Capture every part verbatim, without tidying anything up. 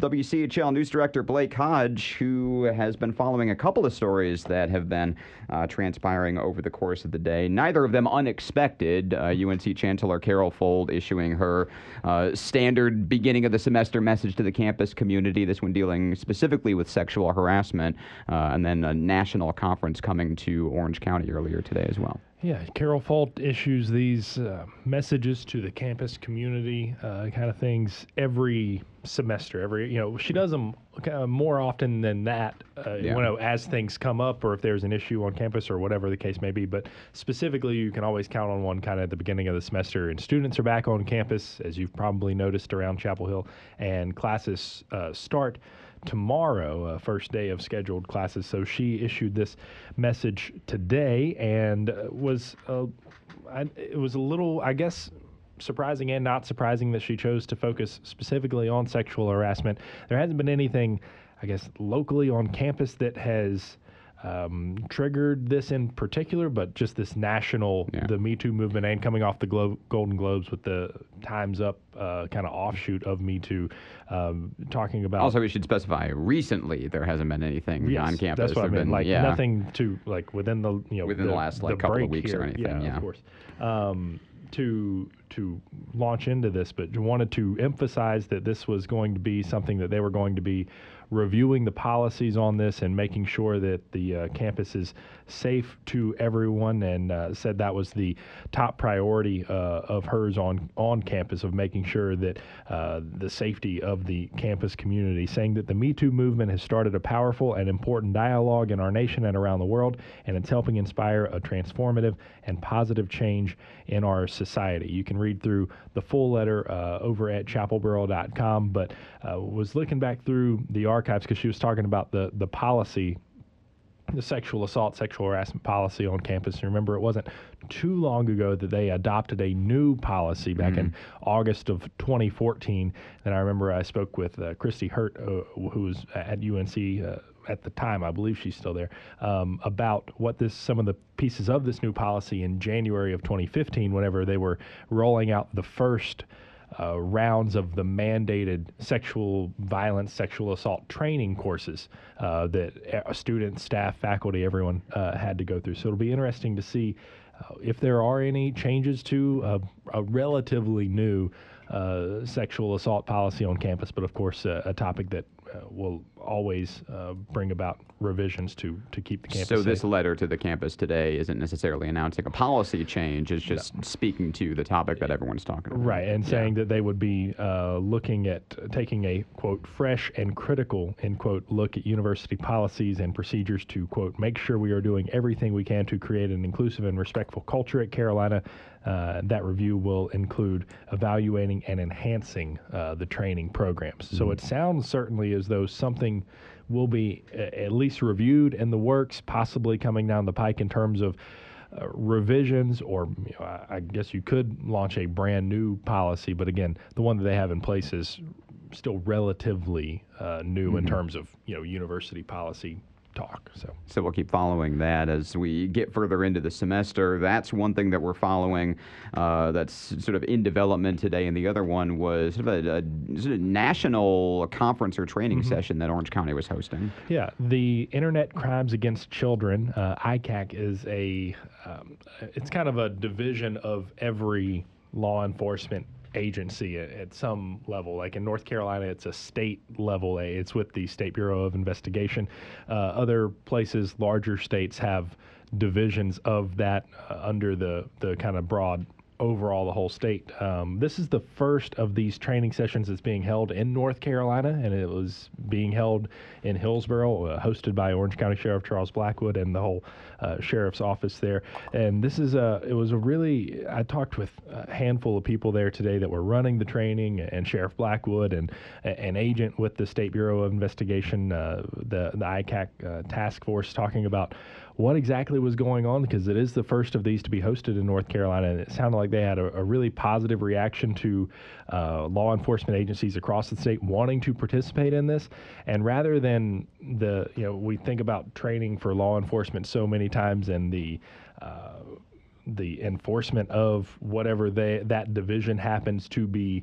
W C H L News Director Blake Hodge, who has been following a couple of stories that have been uh, transpiring over the course of the day. Neither of them unexpected. Uh, U N C Chancellor Carol Fold issuing her uh, standard beginning of the semester message to the campus community, this one dealing specifically with sexual harassment, uh, and then a national conference coming to Orange County earlier today as well. Yeah, Carol Folt issues these uh, messages to the campus community, uh, kind of things every semester. Every you know, she does them kind of more often than that. Uh, Yeah. You know, as things come up, or if there's an issue on campus, or whatever the case may be. But specifically, you can always count on one kind of at the beginning of the semester. And students are back on campus, as you've probably noticed around Chapel Hill, and classes uh, start tomorrow, uh, first day of scheduled classes. So she issued this message today, and uh, was uh, I, it was a little, I guess, surprising and not surprising that she chose to focus specifically on sexual harassment. There hasn't been anything, I guess, locally on campus that has um, triggered this in particular, but just this national, Yeah. the Me Too movement, and coming off the Glo- Golden Globes with the Time's Up uh, kind of offshoot of Me Too, um, talking about. Also, we should specify, recently there hasn't been anything Yes, on campus. that's what I There've mean. been- Like yeah. nothing to like within the you know Within the last, like, couple of break weeks or here. anything, yeah. of course. Um, to to launch into this, but wanted to emphasize that this was going to be something that they were going to be reviewing the policies on this and making sure that the uh, campus is safe to everyone, and uh, said that was the top priority uh, of hers on on campus, of making sure that uh, the safety of the campus community, saying that the Me Too movement has started a powerful and important dialogue in our nation and around the world, and it's helping inspire a transformative and positive change in our society. You can read through the full letter uh, over at chapel borough dot com, but uh, was looking back through the archives because she was talking about the, the policy, the sexual assault, sexual harassment policy on campus. And remember, it wasn't too long ago that they adopted a new policy back Mm-hmm. in August of twenty fourteen. And I remember I spoke with uh, Christy Hurt, uh, who was at U N C uh, at the time, I believe she's still there, um, about what this, some of the pieces of this new policy in January of twenty fifteen, whenever they were rolling out the first Uh, rounds of the mandated sexual violence, sexual assault training courses uh, that uh, students, staff, faculty, everyone uh, had to go through. So it'll be interesting to see uh, if there are any changes to uh, a relatively new uh, sexual assault policy on campus, but of course uh, a topic that uh, will always uh, bring about revisions to to keep the campus So safe. this letter to the campus today isn't necessarily announcing a policy change. It's just speaking to the topic that everyone's talking about. Right, and saying that they would be uh, looking at uh, taking a, quote, fresh and critical, end quote, look at university policies and procedures to, quote, make sure we are doing everything we can to create an inclusive and respectful culture at Carolina. Uh, that review will include evaluating and enhancing uh, the training programs. So it sounds certainly as though something will be uh, at least reviewed in the works, possibly coming down the pike in terms of Uh, revisions, or you know, I, I guess you could launch a brand new policy, but again, the one that they have in place is still relatively uh, new Mm-hmm. in terms of you know university policy talk. So So we'll keep following that as we get further into the semester. That's one thing that we're following uh, that's sort of in development today. And the other one was sort of a, a, sort of national conference or training Mm-hmm. session that Orange County was hosting. yeah, the Internet Crimes Against Children, uh, I C A C, is a um, it's kind of a division of every law enforcement agency at, at some level. Like in North Carolina, it's a state level. It's with the State Bureau of Investigation. Uh, other places, larger states, have divisions of that uh, under the the kind of broad overall the whole state. Um, this is the first of these training sessions that's being held in North Carolina, and it was being held in Hillsborough, uh, hosted by Orange County Sheriff Charles Blackwood and the whole uh, sheriff's office there. And this is a, it was a really, I talked with a handful of people there today that were running the training, and Sheriff Blackwood and an agent with the State Bureau of Investigation, uh, the, the I C A C uh, task force, talking about what exactly was going on, because it is the first of these to be hosted in North Carolina, and it sounded like they had a, a really positive reaction to uh, law enforcement agencies across the state wanting to participate in this. And rather than the, you know, we think about training for law enforcement so many times, and the uh, the enforcement of whatever they, that division happens to be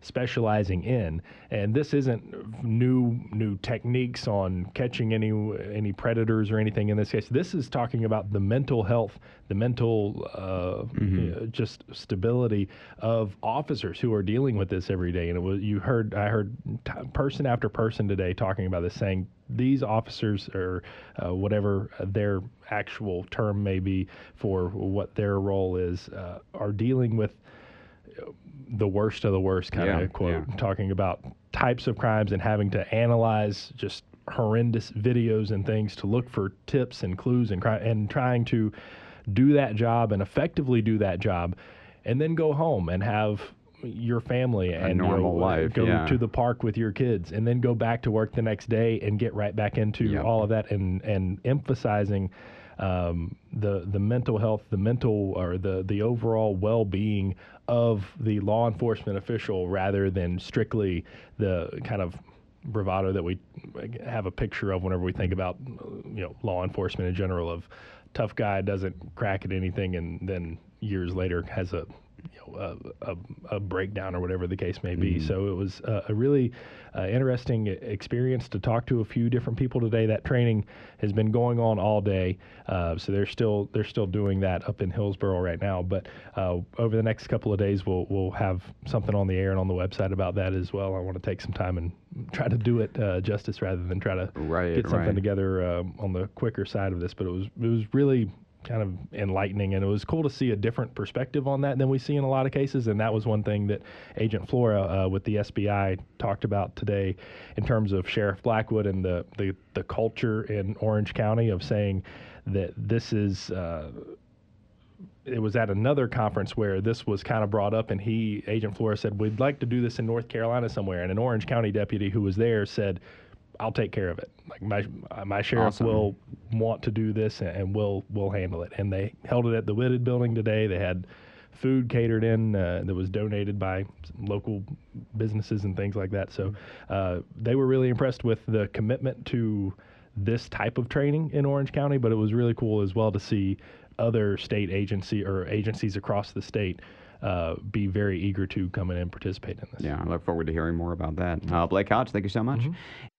specializing in. And this isn't new new techniques on catching any any predators or anything in this case. This is talking about the mental health, the mental uh, mm-hmm. uh, just stability of officers who are dealing with this every day. And it was you heard I heard t- person after person today talking about this, saying these officers, or uh, whatever their actual term may be for what their role is, uh, are dealing with the worst of the worst, kind yeah, of quote, yeah. talking about types of crimes and having to analyze just horrendous videos and things to look for tips and clues and, cri- and trying to do that job and effectively do that job, and then go home and have your family a and normal you know, life, go yeah. to the park with your kids, and then go back to work the next day and get right back into yep. all of that, and and emphasizing um, the the mental health, the mental or the the overall well-being of the law enforcement official, rather than strictly the kind of bravado that we have a picture of whenever we think about you know law enforcement in general, of tough guy doesn't crack at anything and then years later has a you know, a, a, a breakdown or whatever the case may be. Mm-hmm. So it was uh, a really uh, interesting experience to talk to a few different people today. That training has been going on all day, uh, so they're still they're still doing that up in Hillsboro right now. But uh, over the next couple of days, we'll we'll have something on the air and on the website about that as well. I want to take some time and try to do it uh, justice rather than try to right, get something right. together uh, on the quicker side of this. But it was it was really kind of enlightening, and it was cool to see a different perspective on that than we see in a lot of cases. And that was one thing that Agent Flora uh, with the S B I talked about today in terms of Sheriff Blackwood and the the, the culture in Orange County of saying that this is uh, it was at another conference where this was kind of brought up, and he Agent Flora said, we'd like to do this in North Carolina somewhere, and an Orange County deputy who was there said, I'll take care of it. Like my my sheriff awesome. will want to do this, and we'll we'll handle it. And they held it at the Whitted Building today. They had food catered in uh, that was donated by local businesses and things like that. So uh, they were really impressed with the commitment to this type of training in Orange County. But it was really cool as well to see other state agency or agencies across the state Uh, be very eager to come in and participate in this. Yeah, I look forward to hearing more about that. Uh, Blake Hodge, thank you so much. Mm-hmm.